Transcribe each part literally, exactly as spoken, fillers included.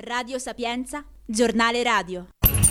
Radio Sapienza, giornale radio.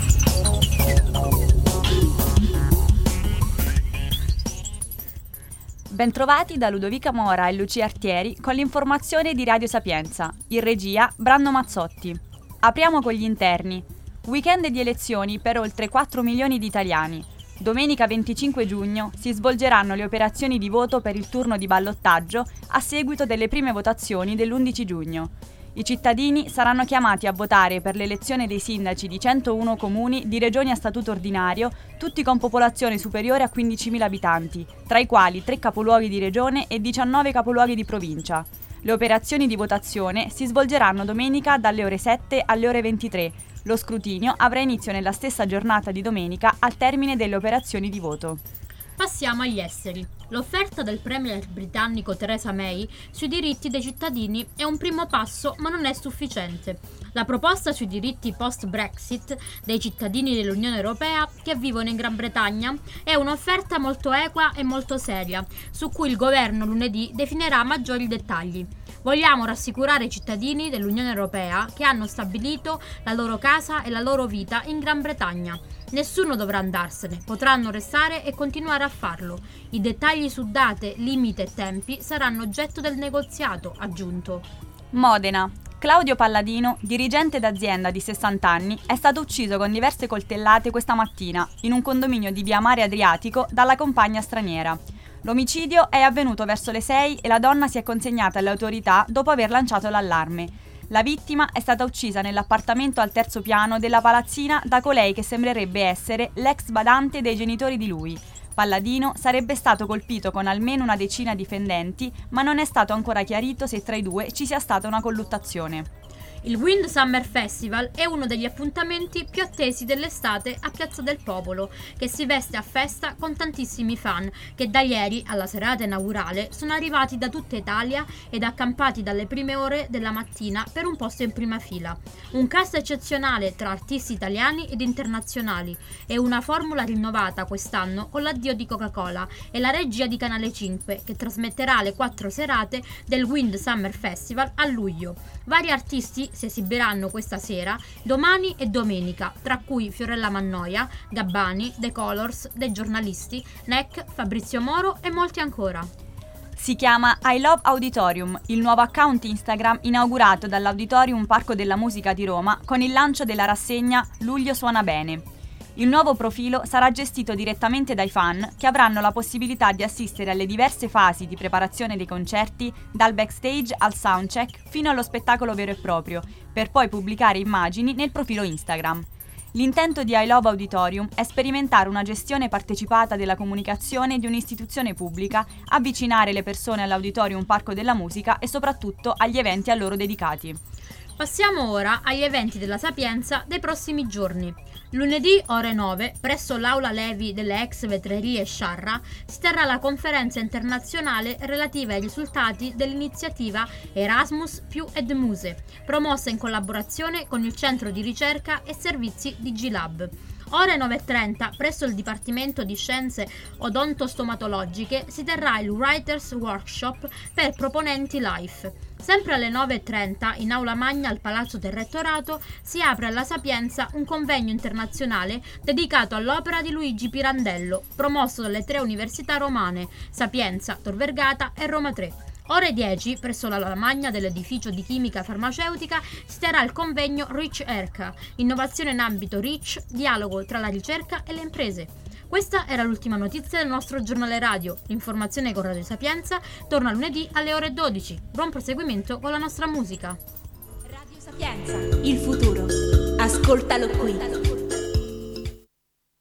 Bentrovati da Ludovica Mora e Lucia Artieri con l'informazione di Radio Sapienza. In regia Brando Mazzotti. Apriamo con gli interni. Weekend di elezioni per oltre quattro milioni di italiani. Domenica venticinque giugno si svolgeranno le operazioni di voto per il turno di ballottaggio a seguito delle prime votazioni dell'undici giugno. I cittadini saranno chiamati a votare per l'elezione dei sindaci di centouno comuni di regioni a statuto ordinario, tutti con popolazione superiore a quindicimila abitanti, tra i quali tre capoluoghi di regione e diciannove capoluoghi di provincia. Le operazioni di votazione si svolgeranno domenica dalle ore sette alle ore ventitré. Lo scrutinio avrà inizio nella stessa giornata di domenica al termine delle operazioni di voto. Passiamo agli esteri. L'offerta del premier britannico Theresa May sui diritti dei cittadini è un primo passo, ma non è sufficiente. La proposta sui diritti post-Brexit dei cittadini dell'Unione Europea che vivono in Gran Bretagna è un'offerta molto equa e molto seria, su cui il governo lunedì definirà maggiori dettagli. Vogliamo rassicurare i cittadini dell'Unione Europea che hanno stabilito la loro casa e la loro vita in Gran Bretagna. Nessuno dovrà andarsene, potranno restare e continuare a farlo. I dettagli su date, limite e tempi saranno oggetto del negoziato, aggiunto. Modena. Claudio Palladino, dirigente d'azienda di sessanta anni, è stato ucciso con diverse coltellate questa mattina in un condominio di via Mare Adriatico dalla compagna straniera. L'omicidio è avvenuto verso le sei e la donna si è consegnata alle autorità dopo aver lanciato l'allarme. La vittima è stata uccisa nell'appartamento al terzo piano della palazzina da colei che sembrerebbe essere l'ex badante dei genitori di lui. Palladino sarebbe stato colpito con almeno una decina di fendenti, ma non è stato ancora chiarito se tra i due ci sia stata una colluttazione. Il Wind Summer Festival è uno degli appuntamenti più attesi dell'estate a Piazza del Popolo, che si veste a festa con tantissimi fan che da ieri alla serata inaugurale sono arrivati da tutta Italia ed accampati dalle prime ore della mattina per un posto in prima fila. Un cast eccezionale tra artisti italiani ed internazionali e una formula rinnovata quest'anno con l'addio di Coca-Cola e la regia di Canale cinque che trasmetterà le quattro serate del Wind Summer Festival a luglio. Vari artisti si esibiranno questa sera, domani e domenica, tra cui Fiorella Mannoia, Gabbani, The Colors, dei giornalisti, N E C, Fabrizio Moro e molti ancora. Si chiama I Love Auditorium, il nuovo account Instagram inaugurato dall'Auditorium Parco della Musica di Roma con il lancio della rassegna Luglio suona bene. Il nuovo profilo sarà gestito direttamente dai fan che avranno la possibilità di assistere alle diverse fasi di preparazione dei concerti, dal backstage al soundcheck fino allo spettacolo vero e proprio, per poi pubblicare immagini nel profilo Instagram. L'intento di I Love Auditorium è sperimentare una gestione partecipata della comunicazione di un'istituzione pubblica, avvicinare le persone all'Auditorium Parco della Musica e soprattutto agli eventi a loro dedicati. Passiamo ora agli eventi della Sapienza dei prossimi giorni. Lunedì ore nove, presso l'Aula Levi delle ex vetrerie Sciarra, si terrà la conferenza internazionale relativa ai risultati dell'iniziativa Erasmus più Edmuse, promossa in collaborazione con il Centro di Ricerca e Servizi di G-Lab. Ore nove e trenta, presso il Dipartimento di Scienze Odontostomatologiche, si terrà il Writers Workshop per proponenti Life. Sempre alle nove e trenta, in aula magna al Palazzo del Rettorato, si apre alla Sapienza un convegno internazionale dedicato all'opera di Luigi Pirandello, promosso dalle tre università romane, Sapienza, Tor Vergata e Roma tre. Ore dieci, presso l'aula magna dell'edificio di chimica farmaceutica, si terrà il convegno Reach ERCA, innovazione in ambito Reach, dialogo tra la ricerca e le imprese. Questa era l'ultima notizia del nostro giornale radio. L'informazione con Radio Sapienza torna lunedì alle ore dodici. Buon proseguimento con la nostra musica. Radio Sapienza, il futuro. Ascoltalo qui.